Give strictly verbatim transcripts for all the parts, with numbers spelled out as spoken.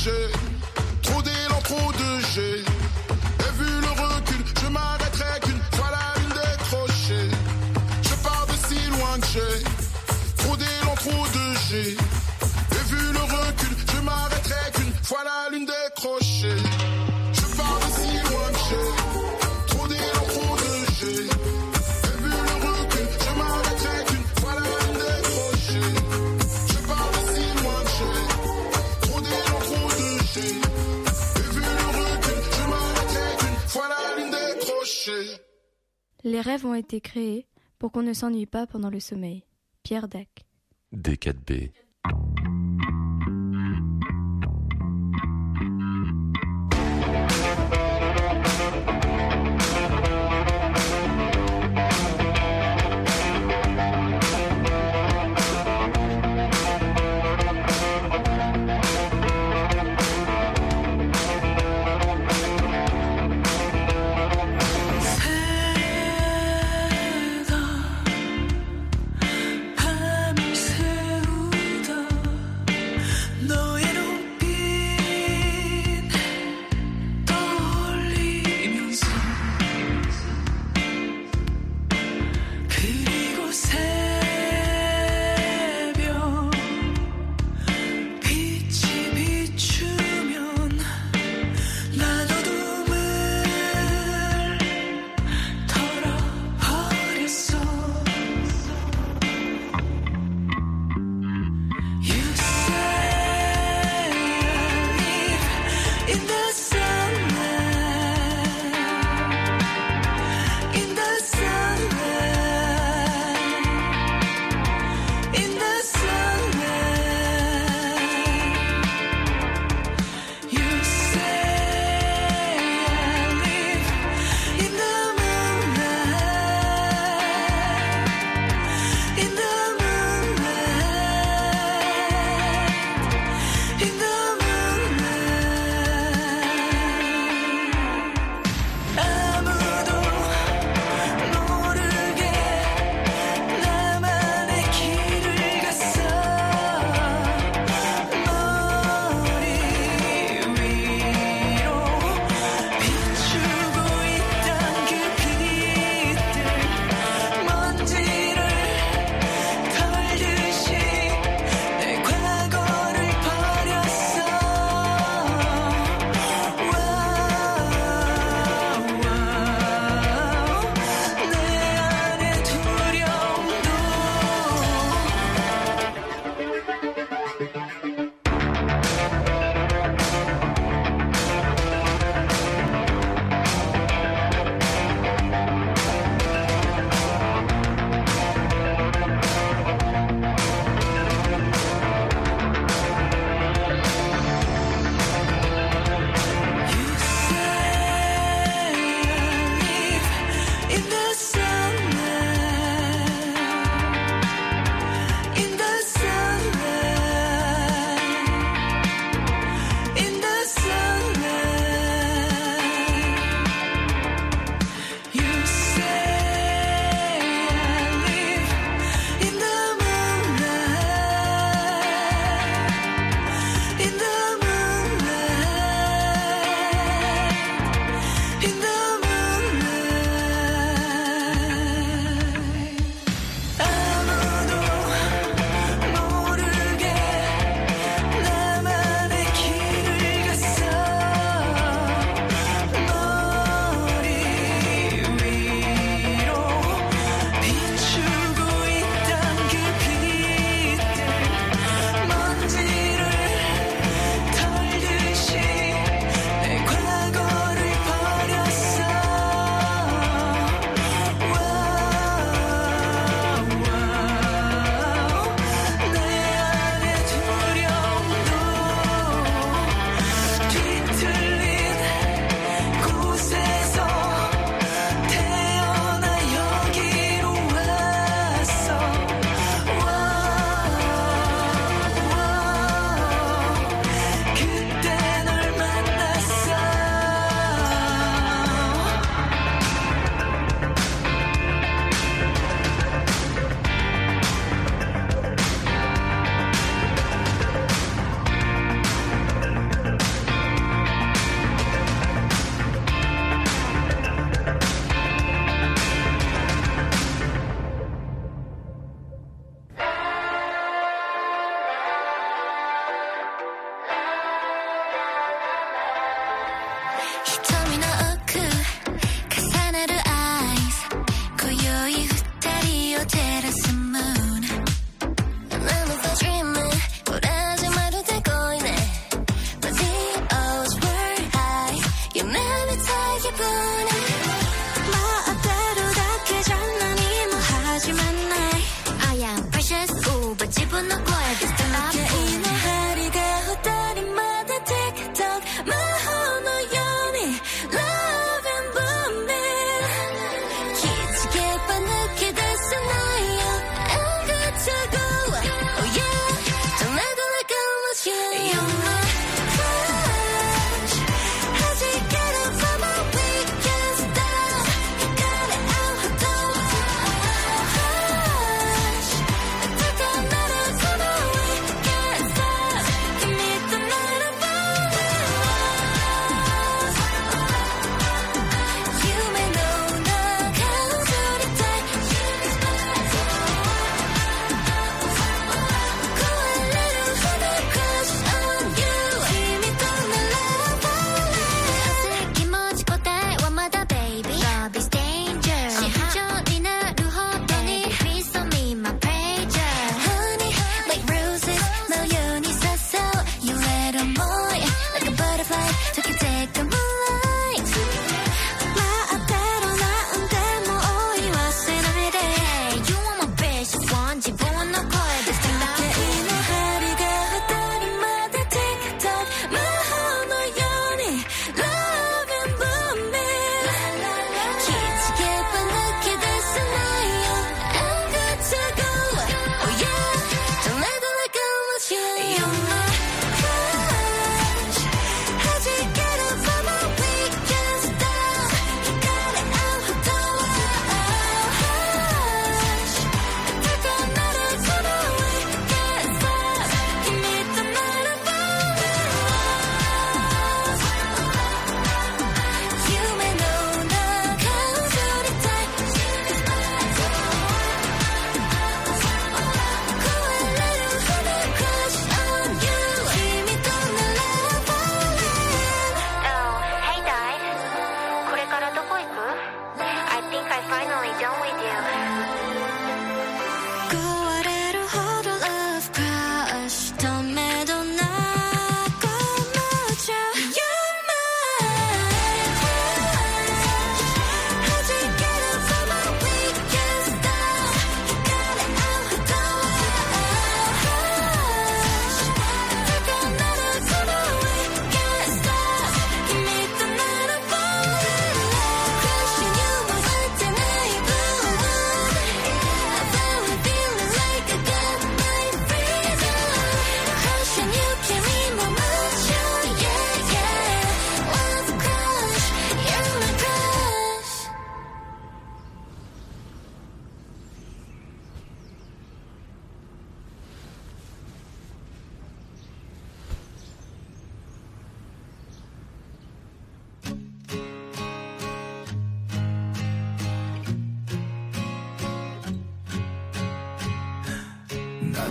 G. Trop d'élan, trop de G. Et vu le recul, je m'arrêterai qu'une fois la lune décrochée. Je pars de si loin que j'ai trop d'élan, trop de G. Et vu le recul, je m'arrêterai qu'une fois la lune décrochée. Je pars de si loin que j'ai trop d'élan, trop de G. Et vu le recul, je m'arrêterai qu'une fois la lune décrochée. Je pars de si loin que j'ai trop d'élan, trop de G. Et vu le recul, je m'arrêterai qu'une fois la lune décrochée. Les rêves ont été créés pour qu'on ne s'ennuie pas pendant le sommeil. Pierre Dac. D quatre B. 밤을 새우던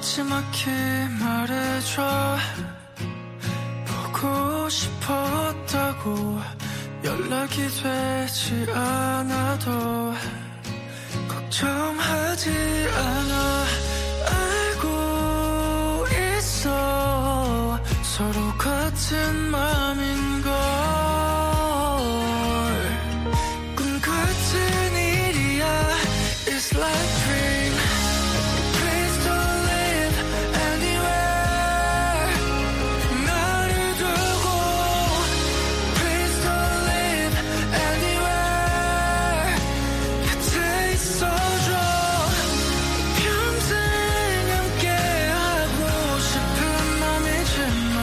나지막히 말해줘. 보고 싶었다고 연락이 되지 않아도 걱정하지 않아. 알고 있어 서로 같은 맘인걸. 꿈 같은 일이야. It's like dream. Please don't live anywhere. 나를 두고 Please don't live anywhere. 곁에 있어줘. 평생 함께하고 싶은 맘이지만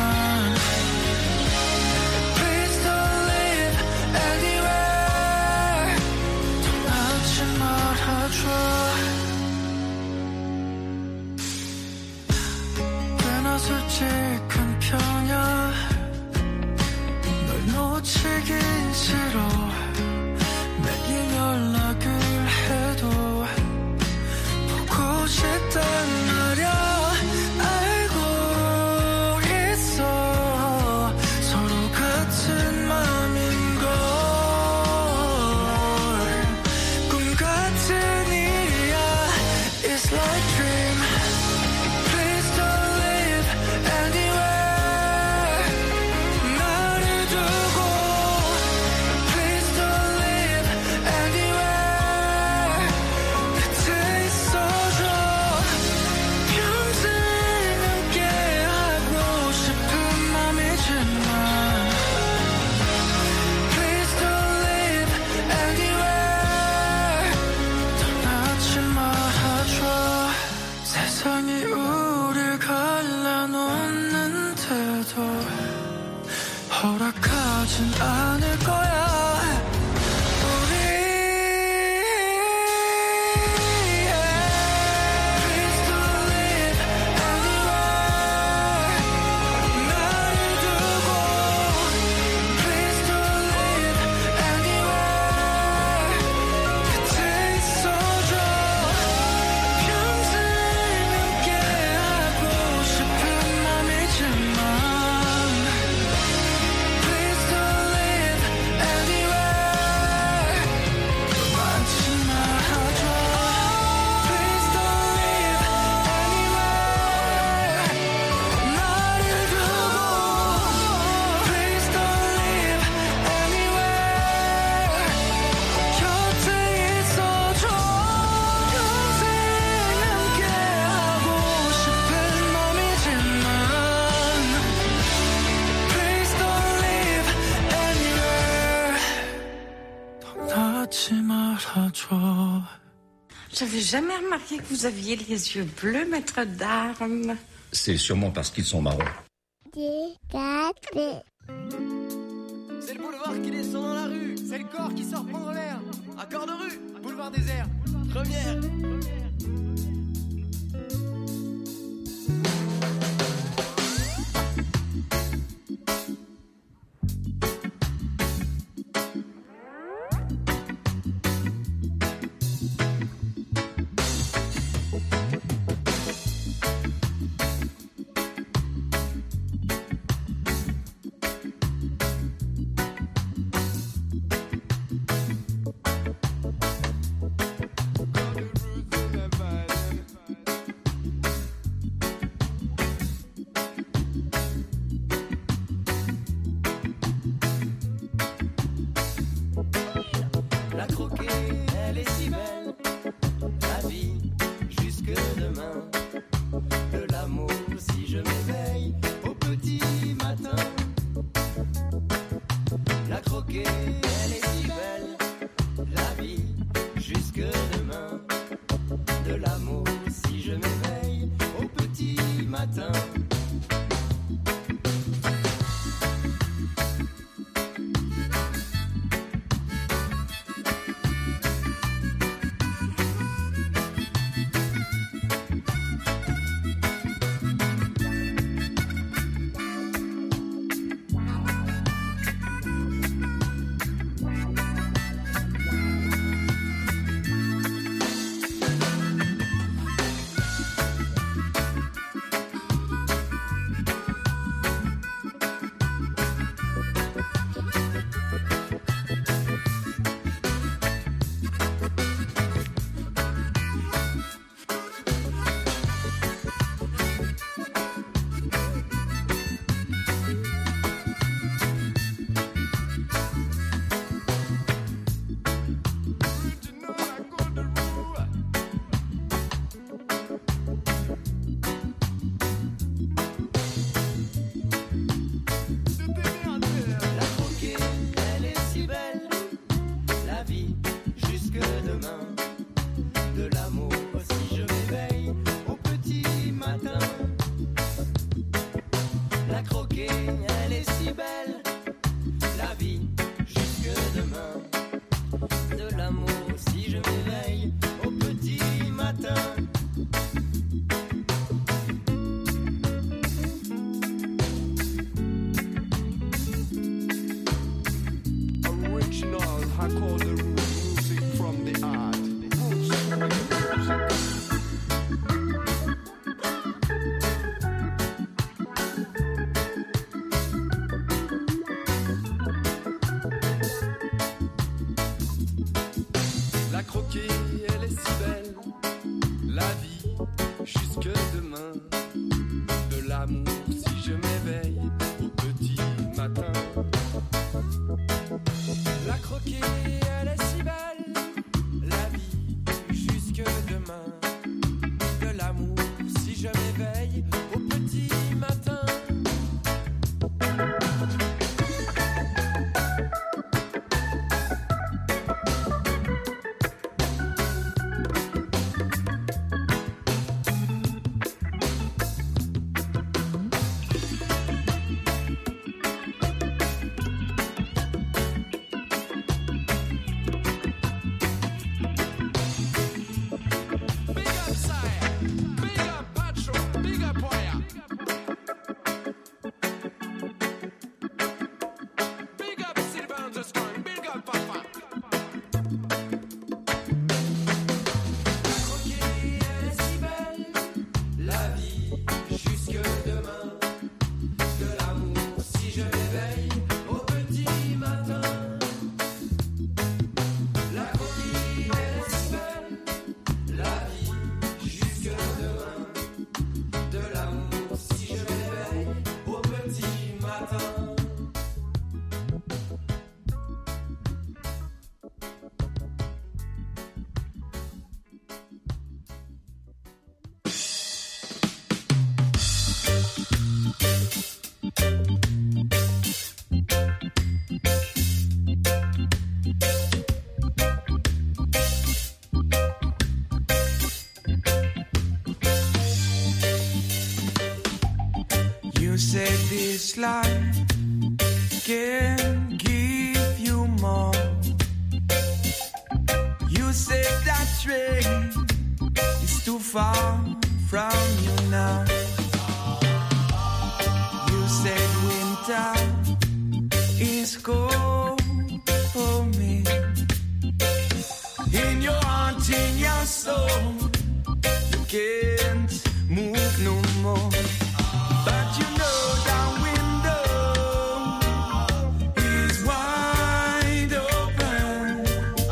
Please don't live anywhere. 떠나지 말아줘. 꽤나 솔직한 편이야. 널 놓치긴 싫어. 매일 연락을 해도 보고 싶단 말야. 알고 있어 서로 같은 맘인걸. 꿈 같은 일이야. It's like dream. Please don't live anywhere. 나를 두고 Please don't live anywhere. 곁에 있어줘. 평생 함께하고 싶은 맘이지만 Please don't live anywhere. 떠나지 말아줘. 세상이 우릴 갈라놓는데도 허락하진 않을 거야. 우리 Please don't live anywhere. 나를 두고 Please don't live anywhere. 곁에 있어줘. 평생 함께하고 싶은 맘이지만 Please don't live anywhere. 떠나지 말아줘. Please don't live anywhere. 나를 두고 Please don't live anywhere. 곁에 있어줘. 평생 함께하고 싶은 맘이지만 Please don't live anywhere. 떠나지 말아줘. J'avais jamais remarqué que vous aviez les yeux bleus, maître d'armes. C'est sûrement parce qu'ils sont marrons. D, quatre, C'est le boulevard qui descend dans la rue. C'est le corps qui sort prendre l'air. Accord de rue. Boulevard désert. Première. La croquée, elle est si belle. La vie, jusque demain. De l'amour, si je m'éveille au petit matin. La croquée, elle est si belle. La vie, jusque demain. De l'amour, si je m'éveille au petit matin. You said this life can give you more. You said that train is too far from you now. You said winter is cold for me. In your heart, in your soul, you can't move no more. But you know that window is wide open.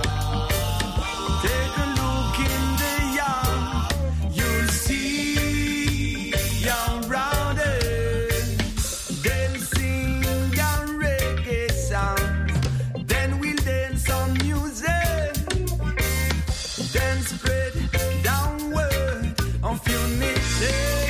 Take a look in the yard, you'll see young rounders. They'll sing a reggae sound, then we'll dance on music, then spread downward on fusion.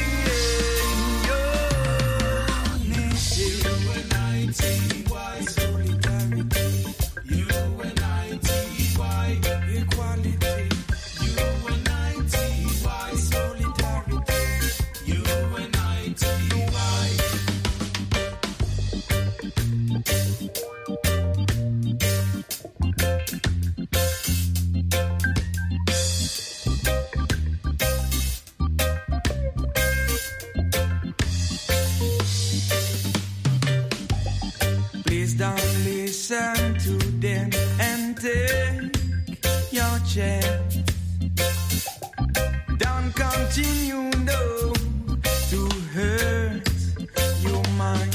Don't listen to them and take your chance. Don't continue, no, to hurt your mind.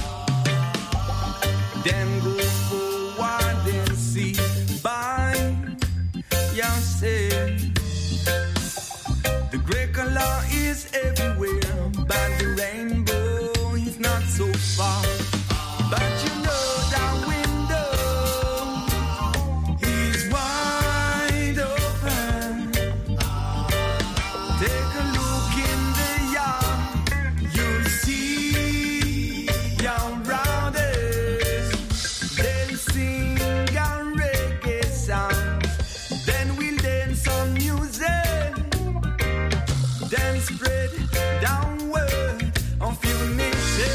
Then go forward and see by yourself. The great color is everywhere, but the rainbow is not so far. But you know that window is wide open. Take a look in the yard, you'll see young rounders. They'll sing a reggae sound, then we'll dance on music, then spread downward on fusion.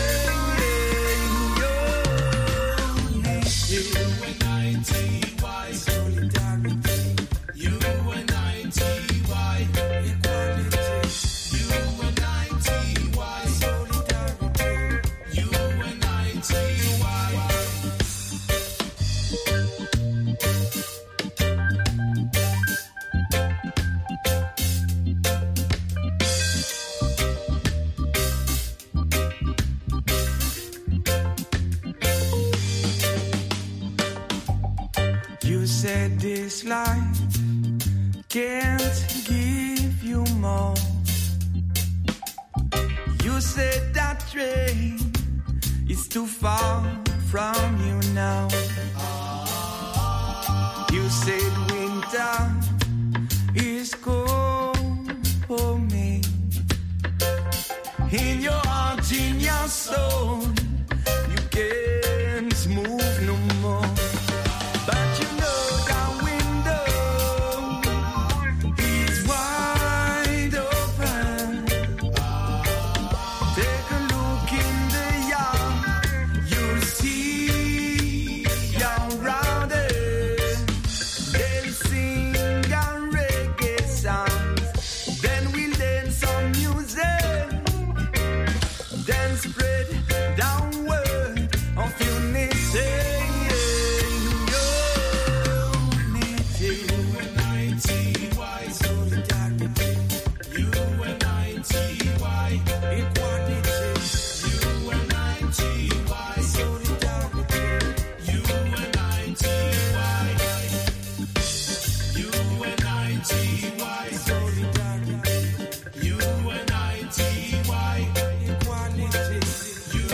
You said this life can't give you more. You said that train is too far from you now. You said winter is cold for me. In your heart, in your soul, you can't move no more. But you know that window is wide open. Take a look in the yard, you'll see young rounders. They'll sing a reggae sound, then we'll dance on music, then spread downward on fusion. You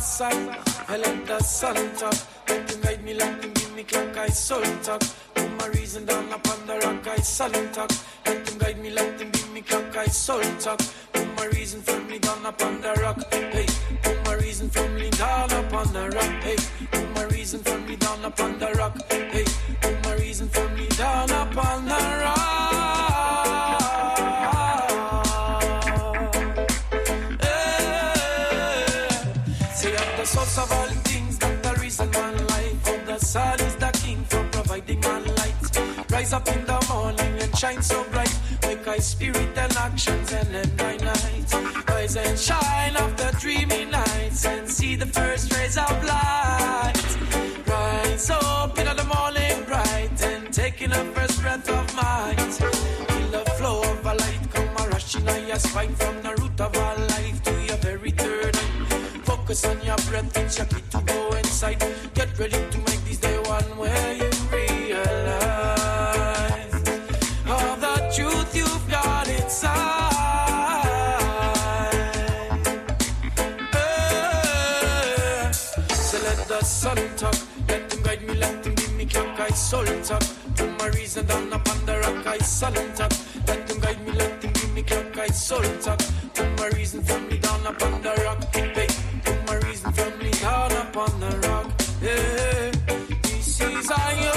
side. I let the sun talk. Let him guide me, let him give me clock, I soul talk. Put my reason down upon the rock, I solemn talk. Let him guide me, let him give me clock, I soul talk. Put my reason firmly down upon the rock. Hey, put my reason firmly down upon the rock. Hey, put my reason firmly down upon the rock. Hey, put my reason firmly down upon the rock. Source of all things, that the reason man life. For the sun is the king for providing man light. Rise up in the morning and shine so bright. Wake I spirit and actions and end my night. Rise and shine after dreamy nights and see the first rays of light. Rise up in the morning bright and taking the first breath of might. Feel the flow of a light come a rushing on your spine from the root of our life to your very third eye. Focus on your breath, it's your key to go inside. Get ready to make this day one where you realize all the truth you've got inside. Hey. So let the sun talk, let him guide me, let him give me clock, I soul talk. Put my reason down upon the rock, I solemn talk. Let him guide me, let him give me clock, I soul talk. Put my reason firmly down upon the rock. Hey. My reason firmly down upon the rock. Yeah. This is I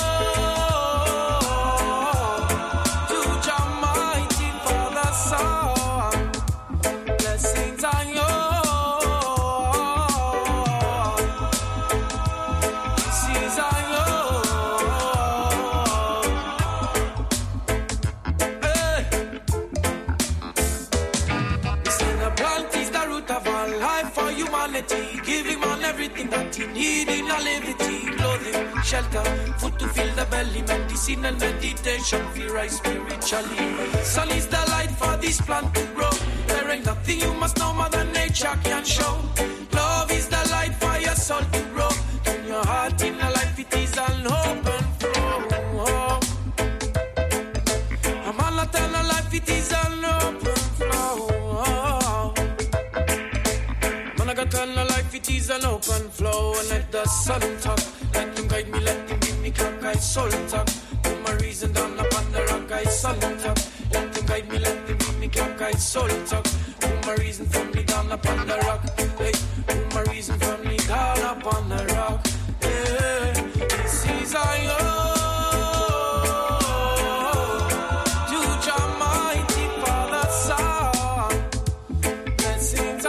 to Jah mighty Father Son. Blessings I This is I hey. This in the plant is the root of all life for humanity. Give him on everything that he need in a levity. Clothing, shelter, food to fill the belly, medicine and meditation, feel right spiritually. Sun is the light for this plant to grow. There ain't nothing you must know Mother Nature can show. Love is the light for your soul to grow. Turn your heart in a life, it is an open flow. I'm all eternal life, it is an open flow. Eternal life, it is an open flow. And let the sun talk, let him guide me, let him give me clock, I soul talk. Put my reason down upon the rock, I sun talk. Let him guide me, let him give me clock, I soul talk. Put my reason firmly down upon the rock. Hey, put my reason firmly down upon the rock. Yeah, this is I to Jah mighty Father Son. Blessings I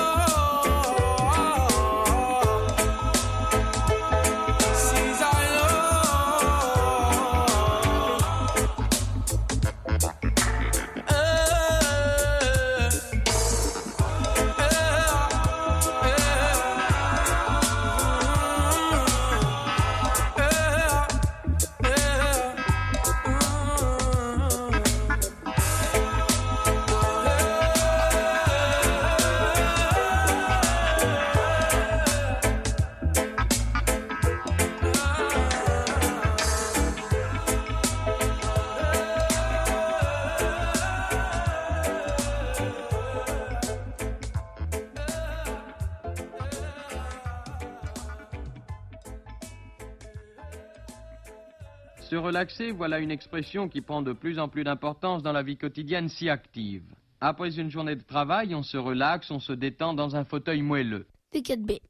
Se relaxer, voilà une expression qui prend de plus en plus d'importance dans la vie quotidienne si active. Après une journée de travail, on se relaxe, on se détend dans un fauteuil moelleux. V quatre B.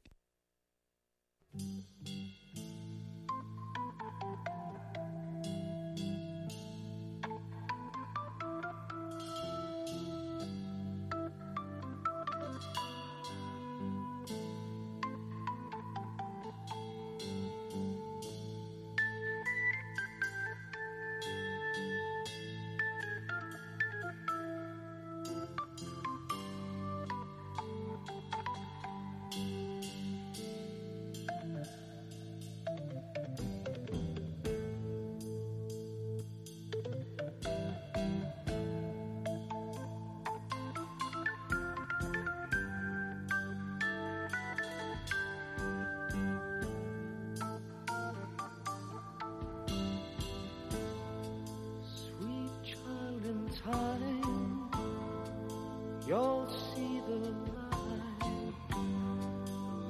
You'll see the light,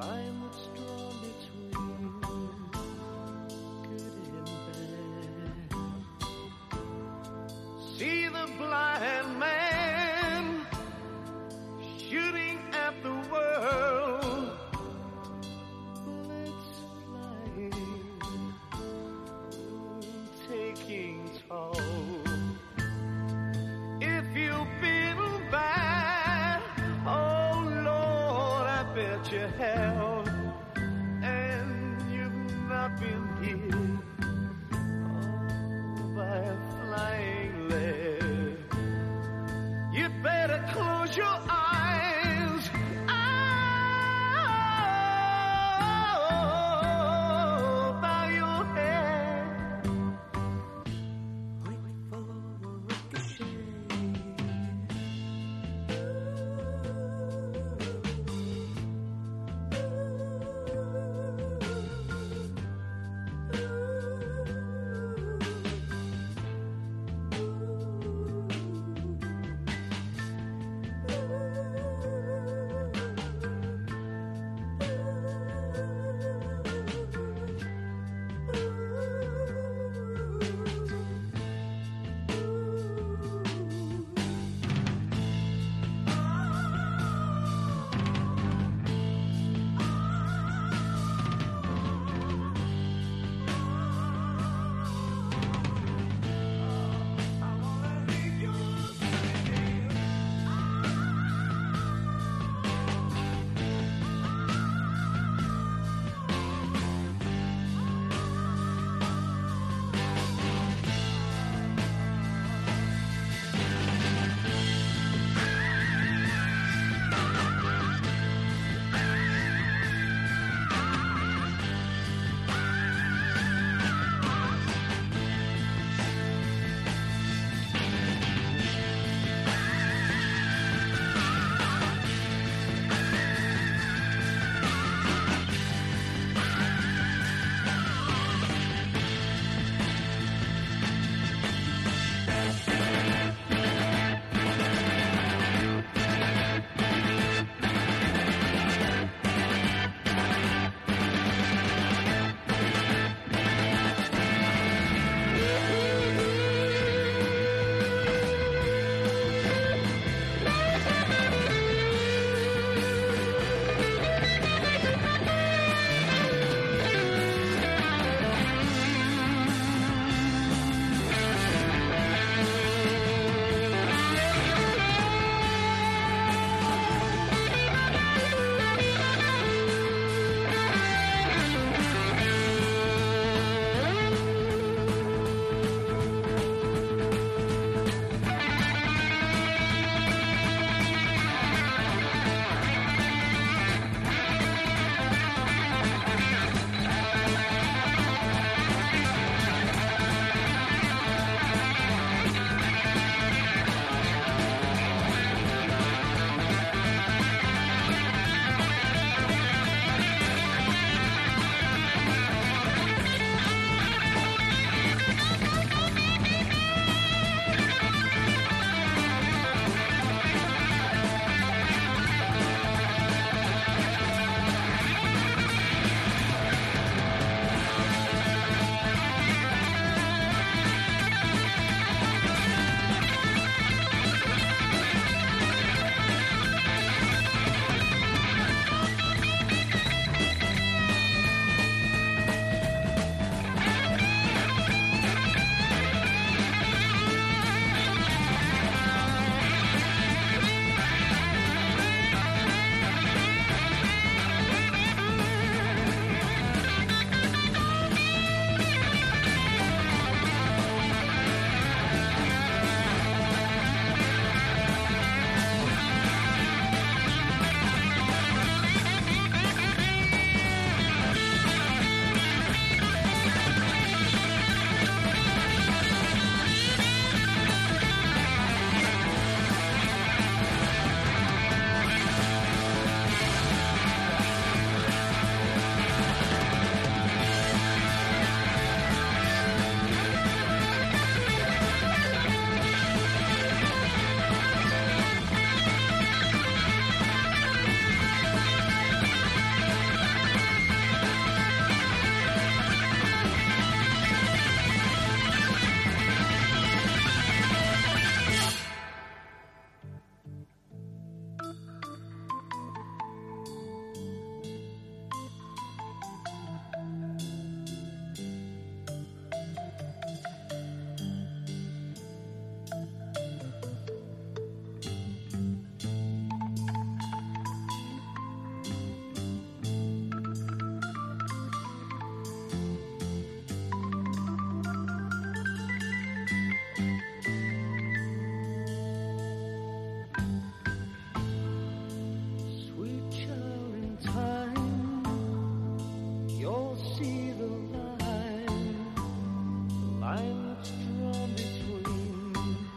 see the line, the line that's drawn between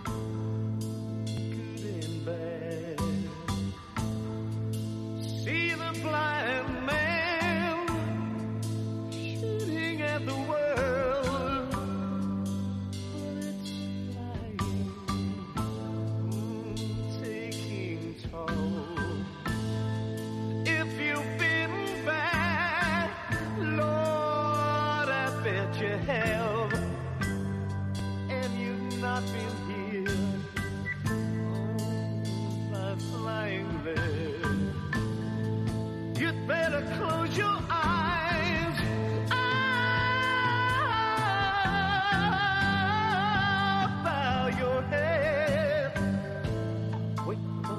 good and bad. See the blind man shooting at the world, but it's flying, mm, taking toll. If you've been bad, Lord, I bet you have, and you've not been here, oh, by flying there. You'd better close your eyes. Ah, bow your head. Wait for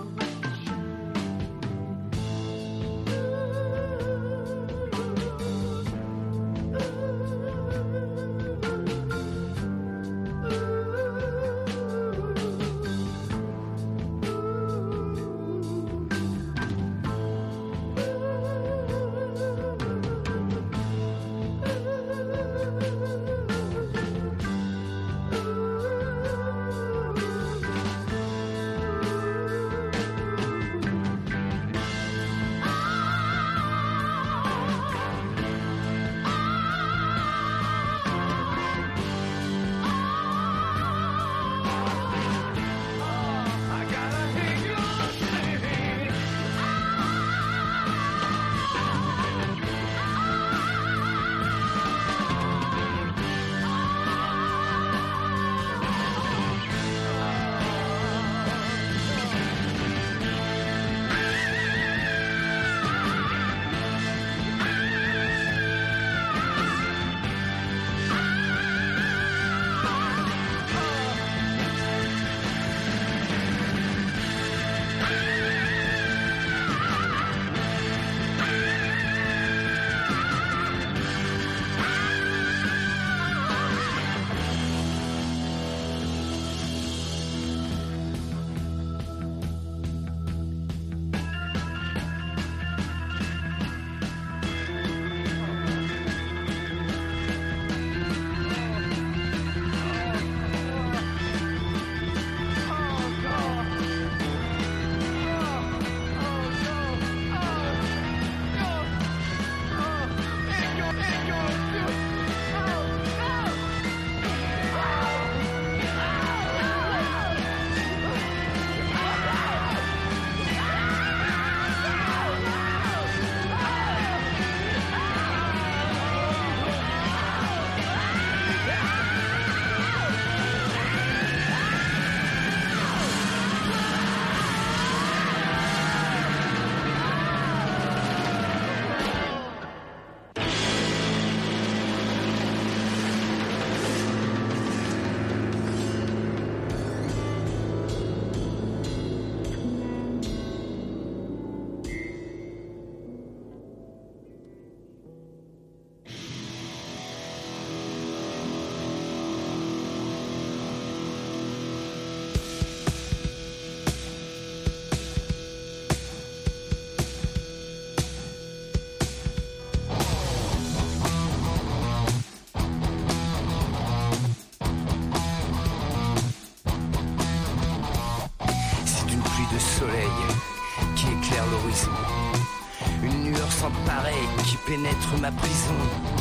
pénètre ma prison.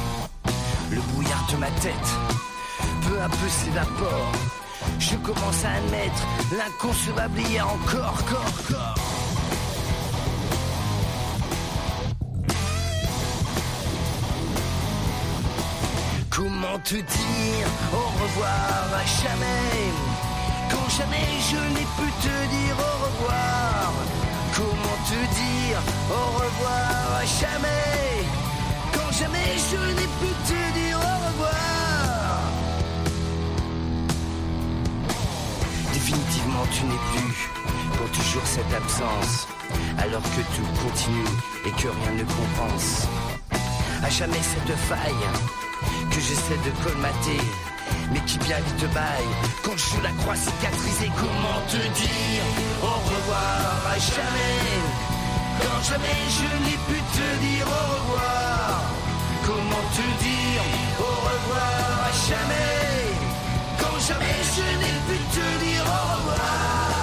Le brouillard de ma tête, peu à peu s'évapore. Je commence à admettre l'inconcevable hier encore, corps, corps. Comment te dire au revoir à jamais, quand jamais je n'ai pu te dire au revoir. Comment te dire au revoir à jamais, quand jamais je n'ai pu te dire au revoir. Définitivement tu n'es plus, pour toujours cette absence, alors que tout continue et que rien ne compense. À jamais cette faille que j'essaie de colmater, mais qui bien vite baille quand je la crois cicatriser. Comment te dire au revoir à jamais, quand jamais je n'ai pu te dire au revoir. Comment te dire au revoir à jamais, quand jamais je n'ai pu te dire au revoir.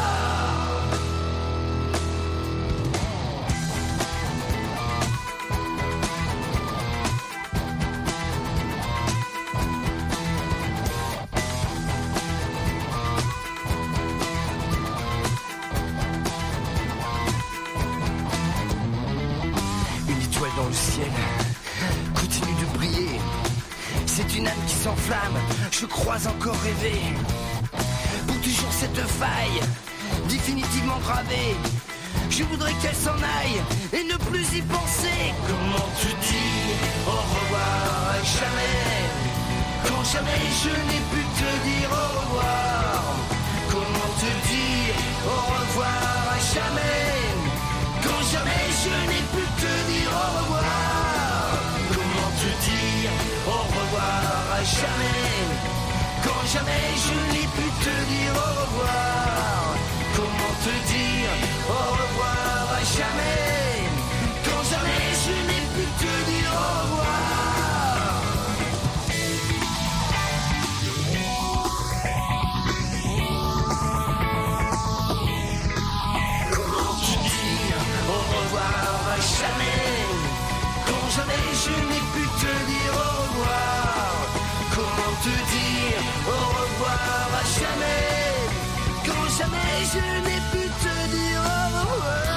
Dans le ciel, continue de briller. C'est une âme qui s'enflamme, je crois encore rêver. Pour toujours cette faille, définitivement gravée. Je voudrais qu'elle s'en aille et ne plus y penser. Comment te dire au revoir à jamais, quand jamais je n'ai pu te dire au revoir. Comment te dire au revoir à jamais, quand jamais je n'ai pu te dire au revoir. Comment te dire au revoir à jamais, quand jamais je n'ai pu te dire au revoir. Comment te dire au revoir à jamais, quand jamais je n'ai pu te dire au revoir. Jamais, quand jamais je n'ai pu te dire au revoir. Comment te dire au revoir à jamais, quand jamais je n'ai pu te dire au revoir.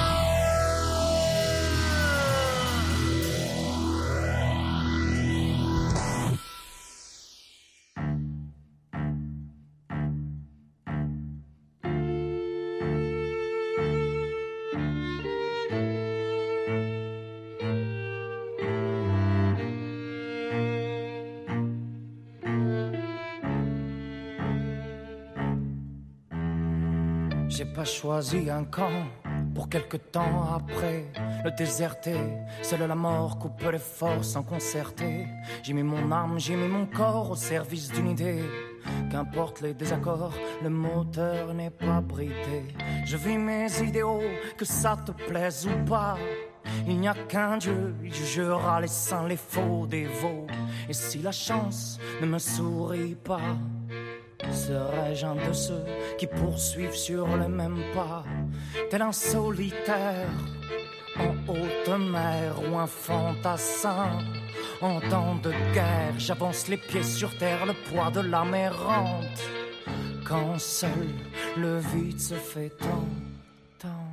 J'ai pas choisi un camp pour quelque temps après le déserter. Seule la mort coupe les forces sans concerter. J'ai mis mon âme, j'ai mis mon corps au service d'une idée. Qu'importe les désaccords, le moteur n'est pas bridé. Je vis mes idéaux, que ça te plaise ou pas. Il n'y a qu'un Dieu, il jugera les saints, les faux dévots. Et si la chance ne me sourit pas, serais-je un de ceux qui poursuivent sur le même pas, tel un solitaire en haute mer ou un fantassin en temps de guerre? J'avance les pieds sur terre, le poids de l'âme errante, quand seul le vide se fait entendre.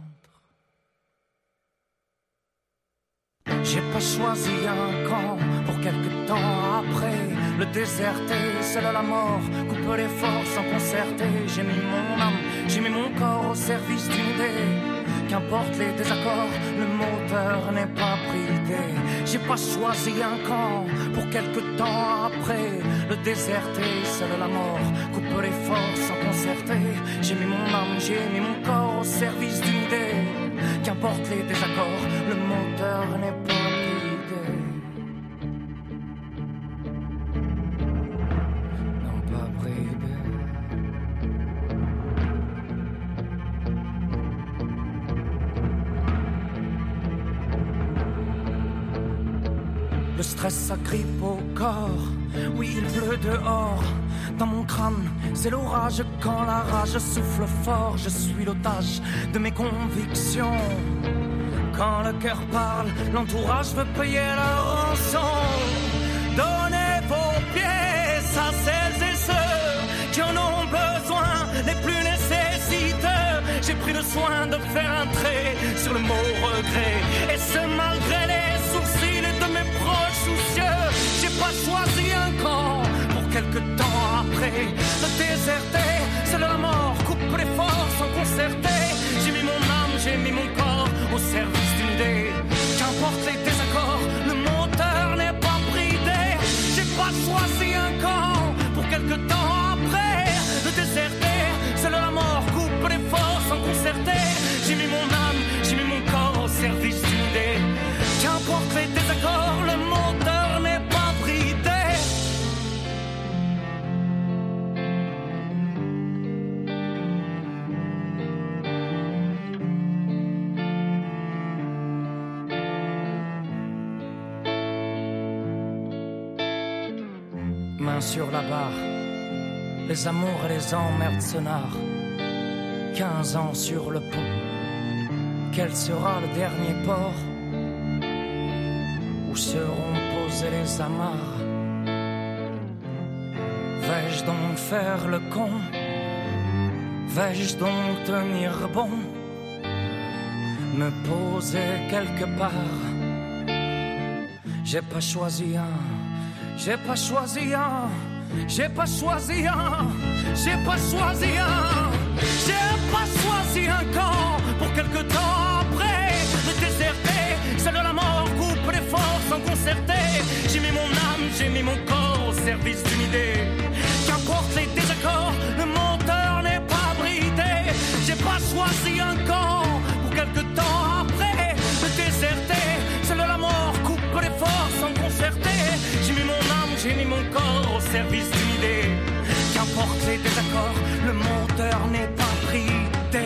J'ai pas choisi un camp pour quelque temps après le déserter. Seule la mort coupe les forces sans concerter. J'ai mis mon âme, j'ai mis mon corps au service d'une idée. Qu'importe les désaccords, le moteur n'est pas bridé. J'ai pas choisi un camp pour quelque temps après le déserter. Seule la mort coupe les forces sans concerter. J'ai mis mon âme, j'ai mis mon corps au service d'une idée. Qu'importe les désaccords, le moteur n'est pas bridé. Non, pas bridé. Le stress s'agrippe au corps, oui il pleut dehors. Dans mon crâne, c'est l'orage quand la rage souffle fort. Je suis l'otage de mes convictions. Quand le cœur parle, l'entourage veut payer la rançon. Donnez vos pièces à celles et ceux qui en ont besoin, les plus nécessiteux. J'ai pris le soin de faire un trait sur le mot regret, et ce malgré les sourcils de mes proches soucieux. J'ai pas choisi un camp pour quelque temps après le déserter. C'est la mort, coupe les forces sans concerter. J'ai mis mon âme, j'ai mis mon corps au service d'une idée. Qu'importe les désaccords, le moteur n'est pas bridé. J'ai pas choisi un camp pour quelque temps après le déserter. C'est la mort, coupe les forces sans concerter. J'ai mis mon âme, j'ai mis mon corps au service d'une idée. Qu'importe les désaccords, le moteur n'est pas bridé. Main sur la barre, les amours et les emmerdes sonars. Quinze ans sur le pont, quel sera le dernier port où seront posés les amarres? Vais-je donc faire le con? Vais-je donc tenir bon? Me poser quelque part? J'ai pas choisi un, j'ai pas choisi un, j'ai pas choisi un, j'ai pas choisi un, j'ai pas choisi un camp pour quelque temps après me déserter. Seule la mort coupe les forces sans concerter. J'ai mis mon âme, j'ai mis mon corps au service d'une idée. Qu'importe les désaccords, le moteur n'est pas bridé. J'ai pas choisi un camp pour quelque temps après me déserter. Seule la mort coupe les forces sans concerter. J'ai mis mon âme, j'ai mis mon corps au service d'une idée. Qu'importe les désaccords, le moteur n'est pas bridé.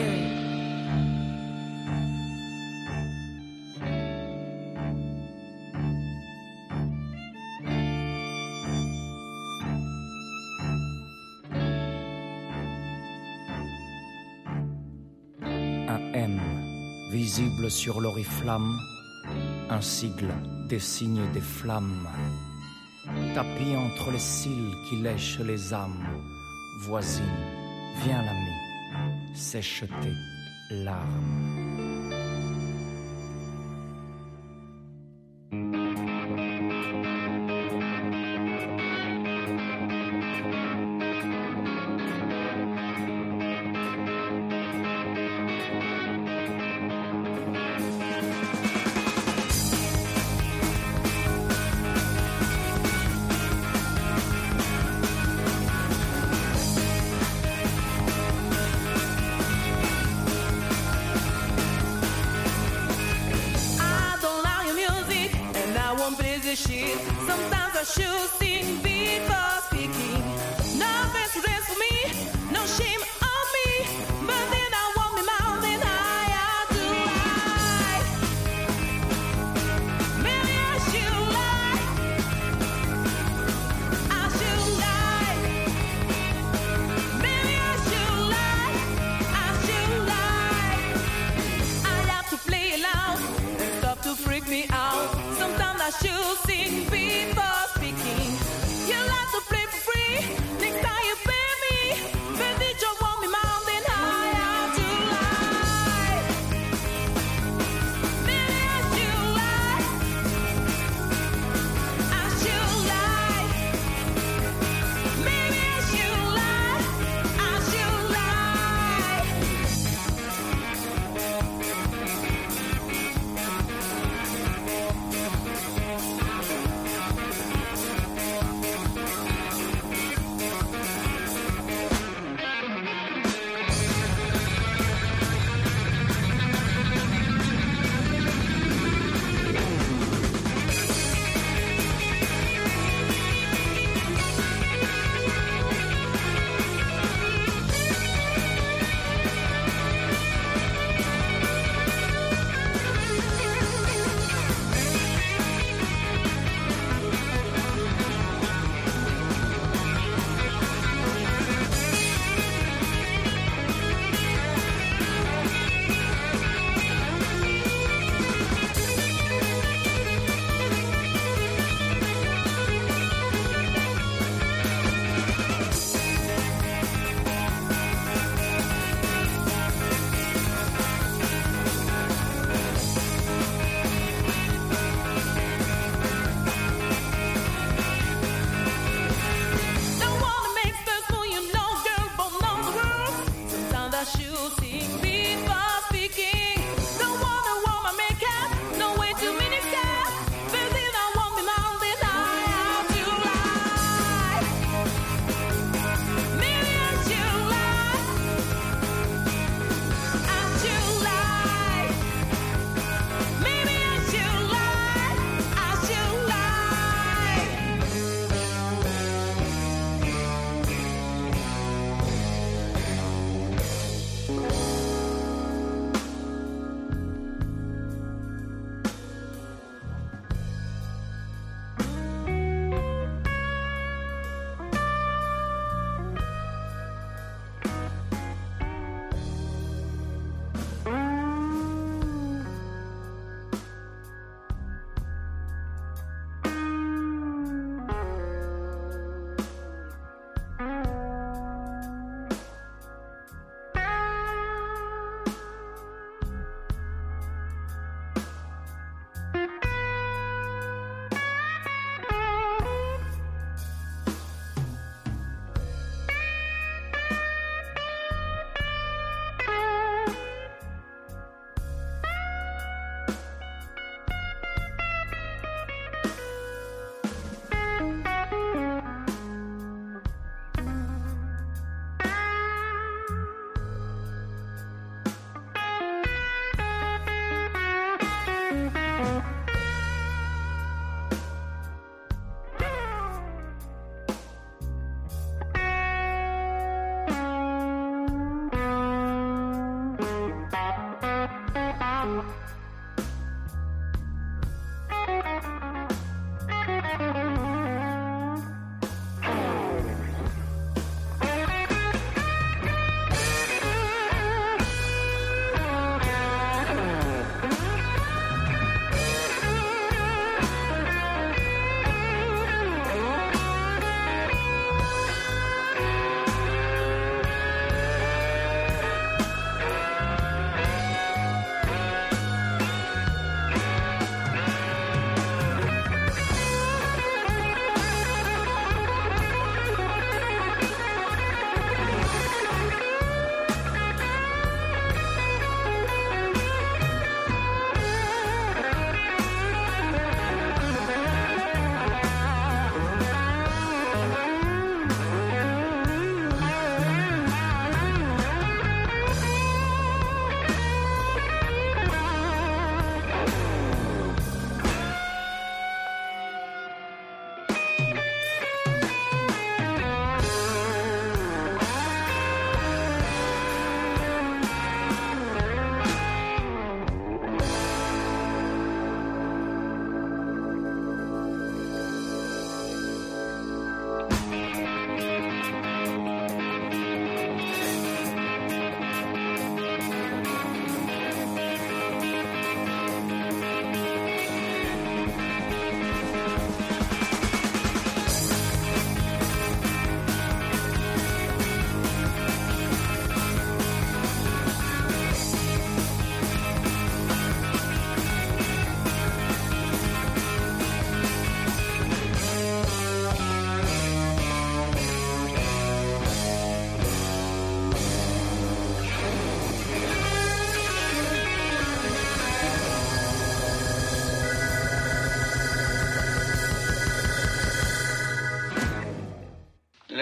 Visible sur l'oriflamme, un sigle, des signes, des flammes. Tapis entre les cils qui lèchent les âmes. Voisine, viens l'ami, sèche tes larmes. Sometimes I should sing before speaking. No precedence for me, no shame on me. But then I want me mountain higher to lie. Maybe I should lie. I should lie. Maybe I should lie. I should lie. I have to play it loud and stop to freak me out. Sometimes I should sing before speaking.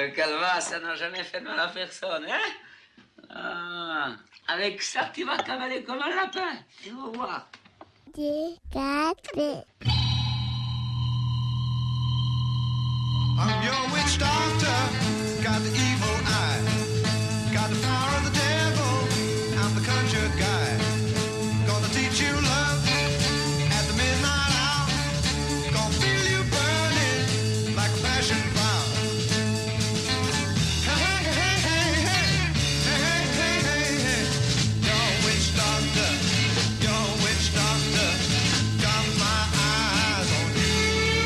le calva, ça n'a jamais fait de mal à personne, hein? Ah, avec ça, tu vas cavaler comme un lapin. Tu vas voir. D quatre. I'm your witch doctor, got the evil eye, got the power of the devil, I'm the conjure guy. Gonna teach you love at the midnight hour, gonna feel you burning like a passion flower. Hey, hey, hey, hey, hey, hey, hey, hey, hey, your witch doctor, your witch doctor, got my eyes on you.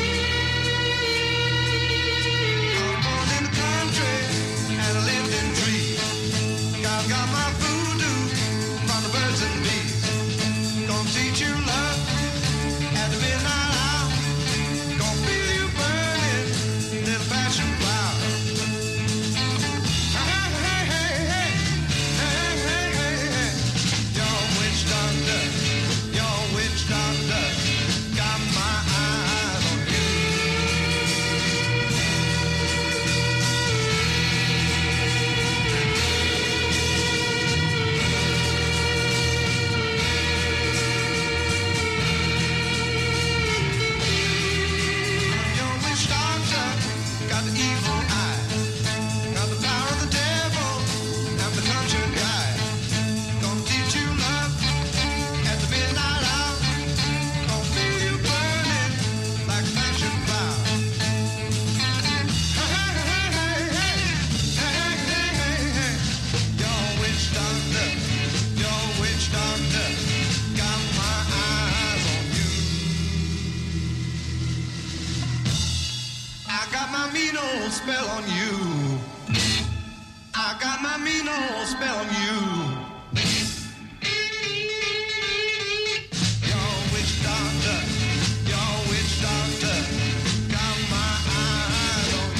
I'm born in the country and I lived in trees. God got my voodoo from the birds and bees. Gonna teach you love at the midnight hour. Gonna feel you burning, little passion flower. Hey, hey, hey, hey, hey, hey, hey, hey. Your witch doctor, your witch doctor, got my eyes on you. Your witch doctor, got the evil eye, got the power of the devil, I'm the conjure guy. Gonna teach you love at the midnight hour, gonna feel you burning like a passion flower. Hey, hey, hey, hey, hey, hey, hey, hey, your witch doctor, your witch doctor, got my eyes on you. I got my mean old spell on you. I got my mean old spell on you. Your witch doctor, your witch doctor, got my eyes on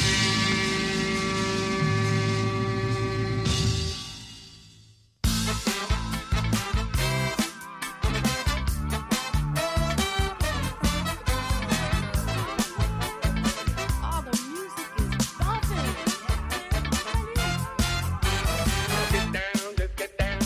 Oh, the music is bumping. Get down, just get down.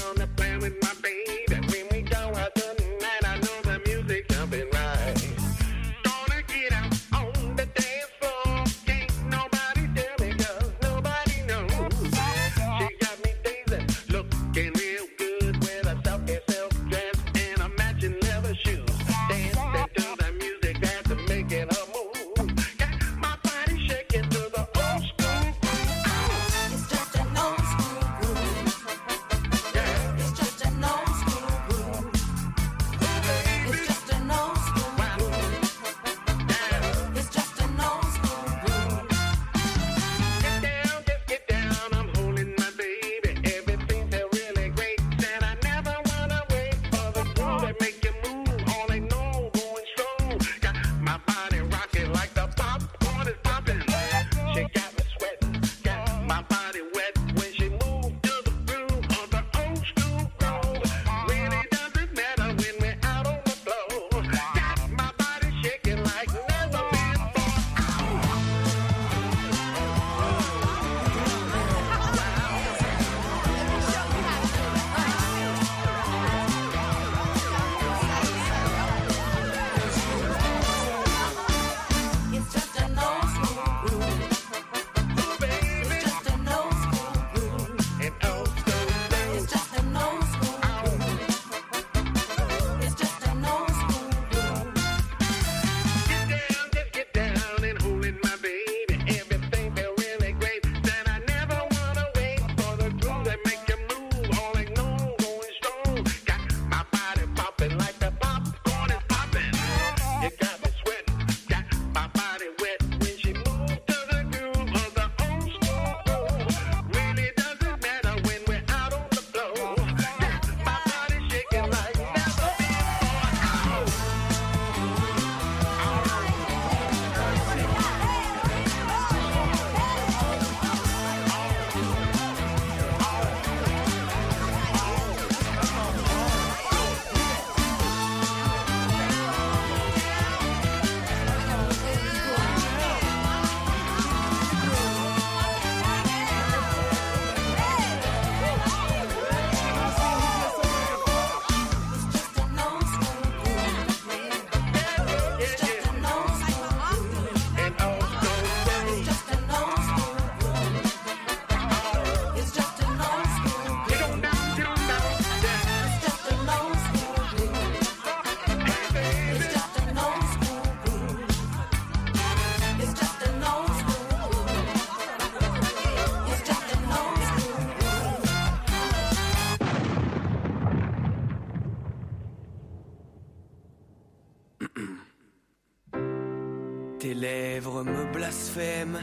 lèvres me blasphèment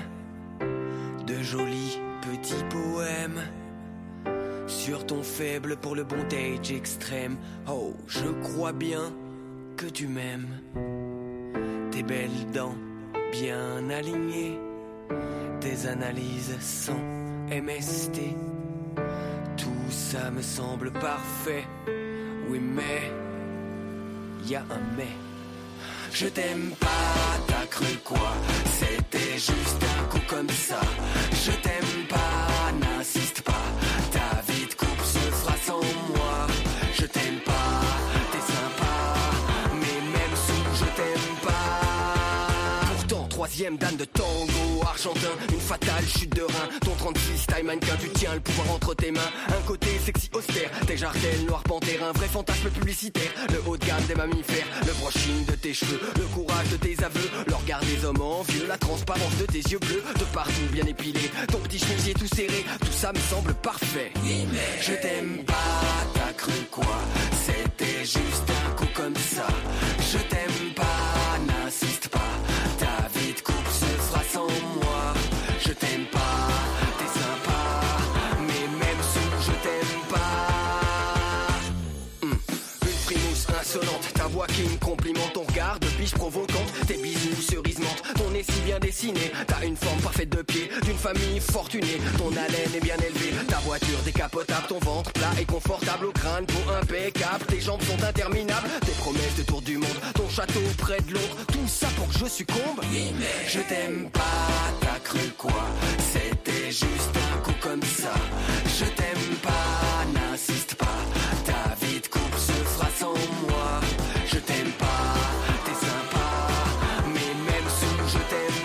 de jolis petits poèmes sur ton faible pour le bondage extrême. Oh, je crois bien que tu m'aimes. Tes belles dents bien alignées, tes analyses sans M S T, tout ça me semble parfait. Oui mais, y a un mais. Je t'aime pas, t'as cru quoi? C'était juste un coup comme ça. Je t'aime pas, n'insiste pas. Ta vie de couple se fera sans moi. Je t'aime pas, t'es sympa, mais même sous je t'aime pas. Pourtant, troisième dan de tango argentin, une fatale chute de rein. Ton trente-six taille mannequin, tu tiens le pouvoir entre tes mains. Un côté sexy austère, tes jartelles noir panthère, un vrai fantasme publicitaire. Le haut de gamme des mammifères, le brushing de tes cheveux, le courage de tes aveux, le regard des hommes envieux, la transparence de tes yeux bleus, de partout bien épilé, ton petit chemisier tout serré, tout ça me semble parfait. Je t'aime pas, t'as cru quoi? C'était juste un coup comme ça. Je t'aime pas, n'insiste pas. Ta vie de couple se fera sans moi. Je t'aime pas, t'es sympa, mais même sous je t'aime pas. Hum, Une frimousse insolente, ta voix qui me complimente, ton regard de biche provocante, tes bisous cerises mentent, ton nez si bien dessiné, t'as une forme parfaite de pied, d'une famille fortunée, ton haleine est bien élevée, ta voiture décapotable, ton ventre plat et confortable, au crâne peau impeccable, tes jambes sont interminables, tes promesses de tour du monde, ton château près de Londres, tout ça pour que je succombe. Je t'aime pas, t'as cru quoi? C'était juste un coup comme ça. Je t'aime pas, n'insiste pas. Ta vie de couple se fera sans moi. Je t'aime pas, t'es sympa, mais même sous je t'aime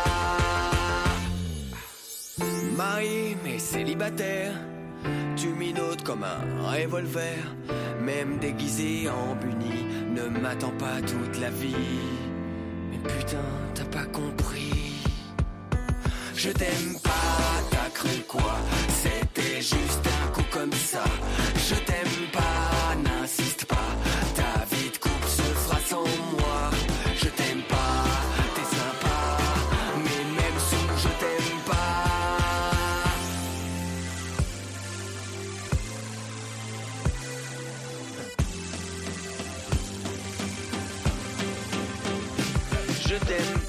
pas. Marié mais célibataire, tu minotes comme un revolver. Même déguisé en bunny, ne m'attends pas toute la vie. Mais putain, t'as pas compris. Je t'aime pas, t'as cru quoi? C'était juste un coup comme ça. Je t'aime pas, n'insiste pas. Ta vie de couple se fera sans moi. Je t'aime pas, t'es sympa, mais même sous je t'aime pas. Je t'aime